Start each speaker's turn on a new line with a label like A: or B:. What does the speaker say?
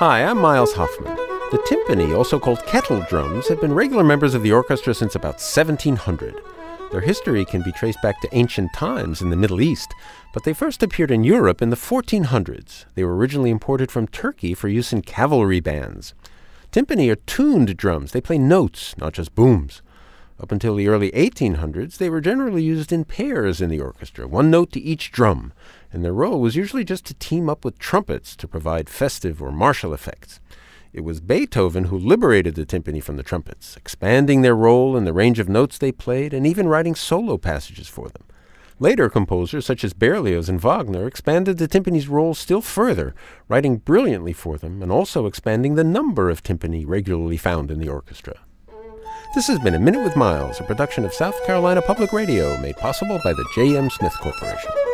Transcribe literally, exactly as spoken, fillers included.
A: Hi, I'm Miles Hoffman. The timpani, also called kettle drums, have been regular members of the orchestra since about seventeen hundred. Their history can be traced back to ancient times in the Middle East, but they first appeared in Europe in the fourteen hundreds. They were originally imported from Turkey for use in cavalry bands. Timpani are tuned drums. They play notes, not just booms. Up until the early eighteen hundreds, they were generally used in pairs in the orchestra, one note to each drum, and their role was usually just to team up with trumpets to provide festive or martial effects. It was Beethoven who liberated the timpani from the trumpets, expanding their role in the range of notes they played and even writing solo passages for them. Later composers, such as Berlioz and Wagner, expanded the timpani's role still further, writing brilliantly for them and also expanding the number of timpani regularly found in the orchestra. This has been A Minute with Miles, a production of South Carolina Public Radio, made possible by the J M. Smith Corporation.